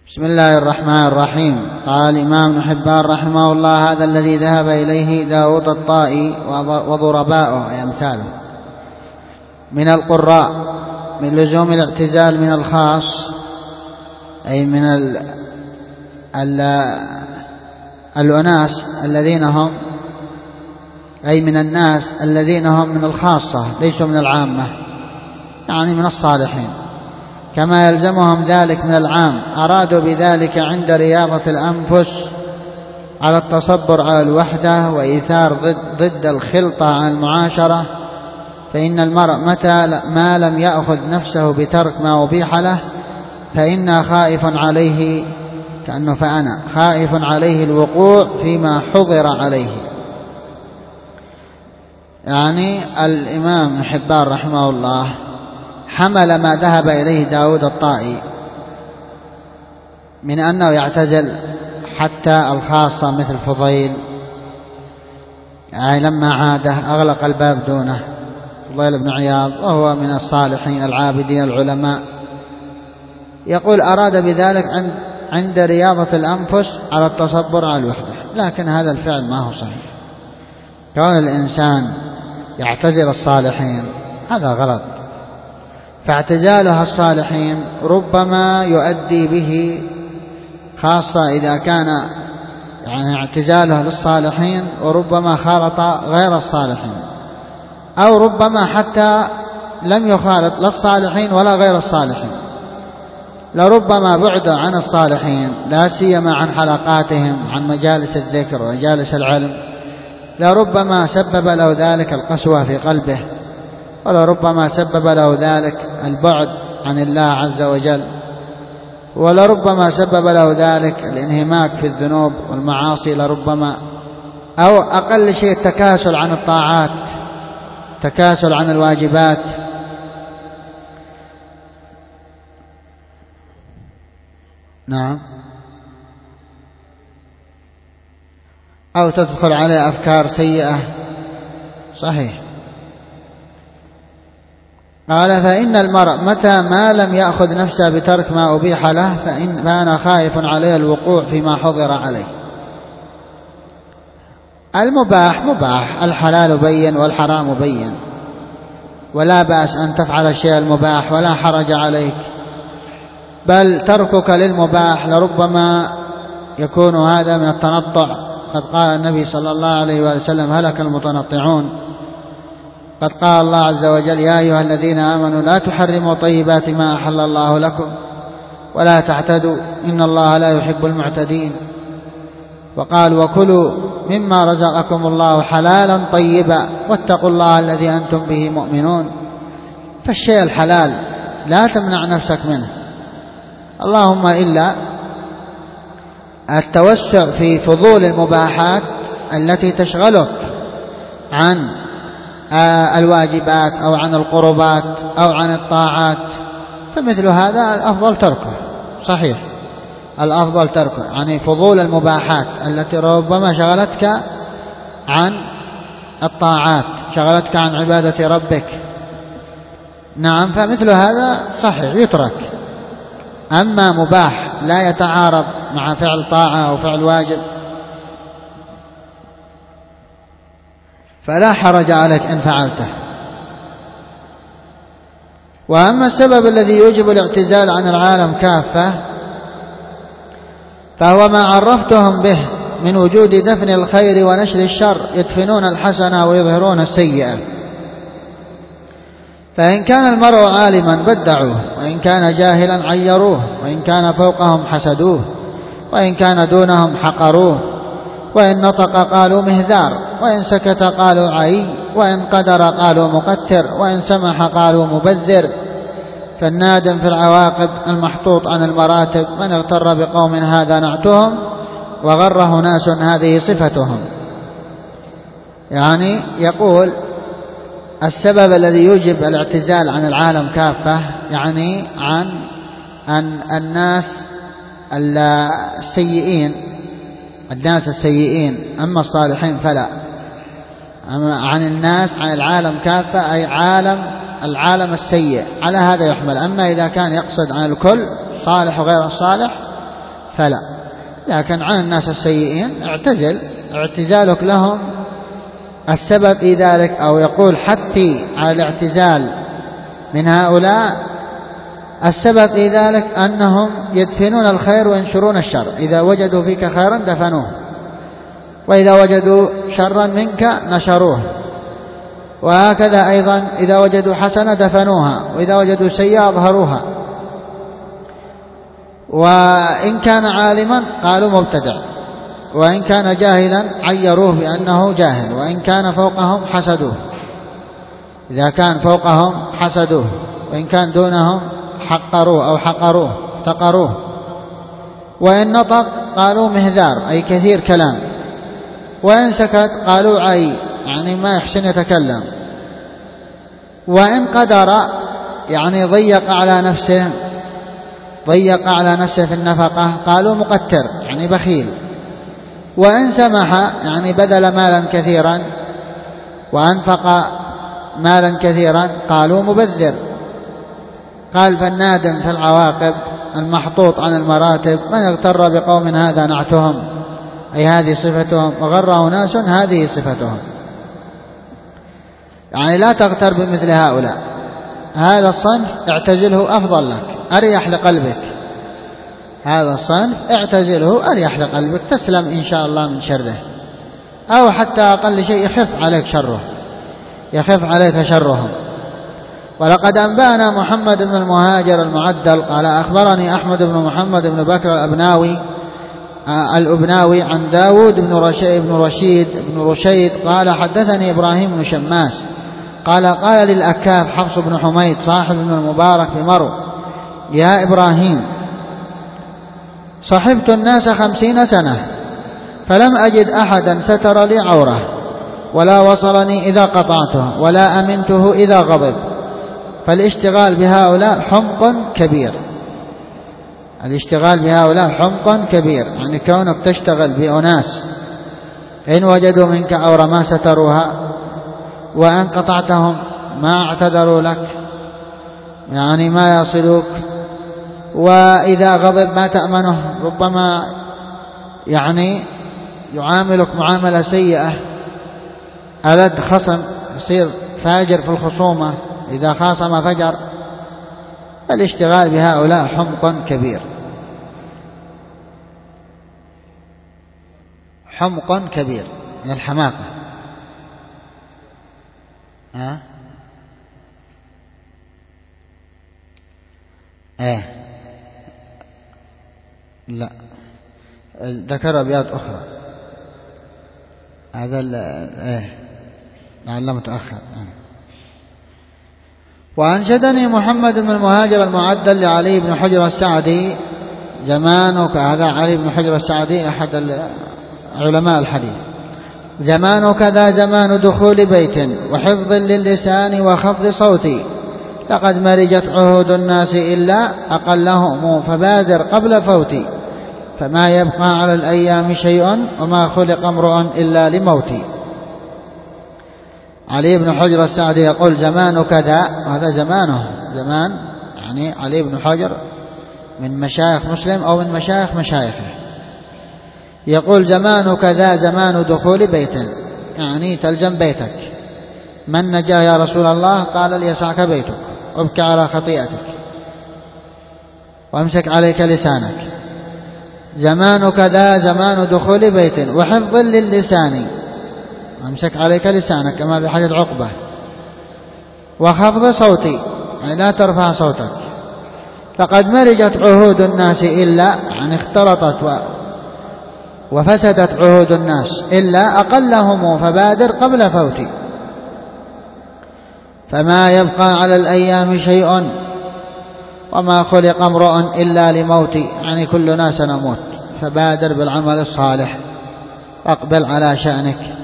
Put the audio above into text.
بسم الله الرحمن الرحيم. قال الإمام ابن حبان رحمه الله: هذا الذي ذهب إليه داود الطائي وضرباؤه أي أمثاله من القراء من لزوم الاعتزال من الخاص، أي من الأناس الذين هم، أي من الناس الذين هم من الخاصة ليسوا من العامة، يعني من الصالحين، كما يلزمهم ذلك من العام. أرادوا بذلك عند رياضة الأنفس على التصبر على الوحدة وإيثار ضد الخلطة عن المعاشرة، فإن المرء متى ما لم يأخذ نفسه بترك ما أبيح له فإنا خائف عليه، كأنه فأنا خائف عليه الوقوع فيما حضر عليه. يعني الإمام ابن حبان رحمه الله حمل ما ذهب إليه داود الطائي من أنه يعتزل حتى الخاصة مثل فضيل، يعني لما عاده أغلق الباب دونه، فضيل بن عياض وهو من الصالحين العابدين العلماء، يقول أراد بذلك عند رياضة الأنفس على التصبر على الوحدة، لكن هذا الفعل ما هو صحيح. كون الإنسان يعتزل الصالحين هذا غلط، فاعتزالها الصالحين ربما يؤدي به، خاصة إذا كان يعني اعتزاله للصالحين وربما خالط غير الصالحين، أو ربما حتى لم يخالط لا الصالحين ولا غير الصالحين، لربما بعد عن الصالحين لا سيما عن حلقاتهم، عن مجالس الذكر ومجالس العلم، لربما سبب له ذلك القسوة في قلبه، ولربما سبب له ذلك البعد عن الله عز وجل، ولربما سبب له ذلك الانهماك في الذنوب والمعاصي، لربما أو أقل شيء التكاسل عن الطاعات، تكاسل عن الواجبات. نعم، أو تدخل عليه أفكار سيئة. صحيح. قال: فإن المرء متى ما لم يأخذ نفسه بترك ما أبيح له فأنا خائف عليه الوقوع فيما حضر عليه. المباح مباح، الحلال بين والحرام بين، ولا بأس أن تفعل الشيء المباح ولا حرج عليك، بل تركك للمباح لربما يكون هذا من التنطع. قد قال النبي صلى الله عليه وسلم: هلك المتنطعون. قد قال الله عز وجل: يا أيها الذين آمنوا لا تحرموا طيبات ما أحل الله لكم ولا تعتدوا إن الله لا يحب المعتدين. وقال: وكلوا مما رزقكم الله حلالا طيبا واتقوا الله الذي أنتم به مؤمنون. فالشيء الحلال لا تمنع نفسك منه، اللهم إلا التوسع في فضول المباحات التي تشغلك عن الواجبات أو عن القربات أو عن الطاعات، فمثل هذا الأفضل تركه. صحيح، الأفضل تركه، يعني فضول المباحات التي ربما شغلتك عن الطاعات، شغلتك عن عبادة ربك. نعم، فمثل هذا صحيح يترك. أما مباح لا يتعارض مع فعل طاعة أو فعل واجب فلا حرج عليك إن فعلته. وأما السبب الذي يوجب الاعتزال عن العالم كافة فهو ما عرفتهم به من وجود دفن الخير ونشر الشر، يدفنون الحسنة ويظهرون السيئة. فإن كان المرء عالما بدعوه، وإن كان جاهلا عيروه، وإن كان فوقهم حسدوه، وإن كان دونهم حقروه، وإن نطق قالوا مهذار، وإن سكت قالوا عي، وإن قدر قالوا مقتر، وإن سمح قالوا مبذر. فالنادم في العواقب المحطوط عن المراتب من اغتر بقوم هذا نعتهم وغره ناس هذه صفتهم. يعني يقول السبب الذي يوجب الاعتزال عن العالم كافة، يعني عن الناس السيئين، أما الصالحين فلا. عن الناس، عن العالم كافة، أي العالم السيء، على هذا يحمل. أما إذا كان يقصد عن الكل صالح وغير الصالح فلا. لكن عن الناس السيئين اعتزل، اعتزالك لهم السبب في ذلك، أو يقول حثي على الاعتزال من هؤلاء، السبب في ذلك أنهم يدفنون الخير وينشرون الشر. إذا وجدوا فيك خيرا دفنوه، وإذا وجدوا شرا منك نشروه، وهكذا أيضا إذا وجدوا حسنة دفنوها، وإذا وجدوا سيئة أظهروها. وإن كان عالما قالوا مبتدع، وإن كان جاهلا عيروه بأنه جاهل، وإن كان فوقهم حسدوه، إذا كان فوقهم حسدوه، وإن كان دونهم حقروه أو حقروه احتقروه. وإن نطق قالوا مهذار أي كثير كلام، وإن سكت قالوا عي يعني ما يحسن يتكلم، وإن قدر يعني ضيق على نفسه في النفقة قالوا مقتر يعني بخيل، وإن سمح يعني بذل مالا كثيرا وأنفق مالا كثيرا قالوا مبذر. قال فالنادم في العواقب المحطوط عن المراتب من اغتر بقوم هذا نعتهم، أي هذه صفتهم، وغره ناس هذه صفتهم. يعني لا تغتر بمثل هؤلاء، هذا الصنف اعتزله أفضل لك أريح لقلبك، هذا الصنف اعتزله أريح لقلبك، تسلم إن شاء الله من شره، أو حتى أقل شيء يخف عليك شرهم. ولقد أنبأنا محمد بن المهاجر المعدل قال أخبرني أحمد بن محمد بن بكر الأبناوي عن داود بن رشيد قال حدثني إبراهيم بن شماس قال للأكاف حفص بن حميد صاحب ابن المبارك بمرو يا إبراهيم صحبت الناس 50 سنة فلم أجد أحدا ستر لي عوره ولا وصلني إذا قطعته ولا أمنته إذا غضب، فالاشتغال بهؤلاء حمق كبير. الاشتغال بهؤلاء حمق كبير، يعني كونك تشتغل بأناس إن وجدوا منك عورة ما ستروها، وإن قطعتهم ما اعتذروا لك، يعني ما يصلوك، وإذا غضب ما تأمنه، ربما يعني يعاملك معاملة سيئة، ألد خصم يصير فاجر في الخصومة، إذا خاصم فجر. الاشتغال بهؤلاء حمق كبير، حمق كبير من الحماقة. لا ذكر أبيات أخرى، هذا لعله متأخر. وأنشدني محمد بن المهاجر المعدل لعلي بن حجر السعدي زمانك، هذا علي بن حجر السعدي أحد علماء الحديث، زمانك ذا زمان دخول بيت وحفظ للسان وخفض صوتي، لقد مرجت عهود الناس إلا أقلهم فبادر قبل فوتي، فما يبقى على الأيام شيء وما خلق امرؤ إلا لموتي. علي بن حجر السعدي يقول زمان كذا، وهذا زمانه زمان، يعني علي بن حجر من مشايخ مسلم أو من مشايخ مشايخه، يقول زمان كذا زمان دخول بيت، يعني تلزم بيتك، من نجا يا رسول الله؟ قال ليسعك بيتك، ابكى على خطيئتك وامسك عليك لسانك. زمان كذا زمان دخول بيت وحفظ للسان، امسك عليك لسانك كما في حديث عقبة، وخفض صوتي يعني لا ترفع صوتك، لقد مرجت عهود الناس إلا، يعني اختلطت وفسدت عهود الناس إلا أقلهم فبادر قبل فوتي، فما يبقى على الأيام شيء وما خلق امرؤ إلا لموتي، يعني كلنا سنموت، فبادر بالعمل الصالح، أقبل على شأنك.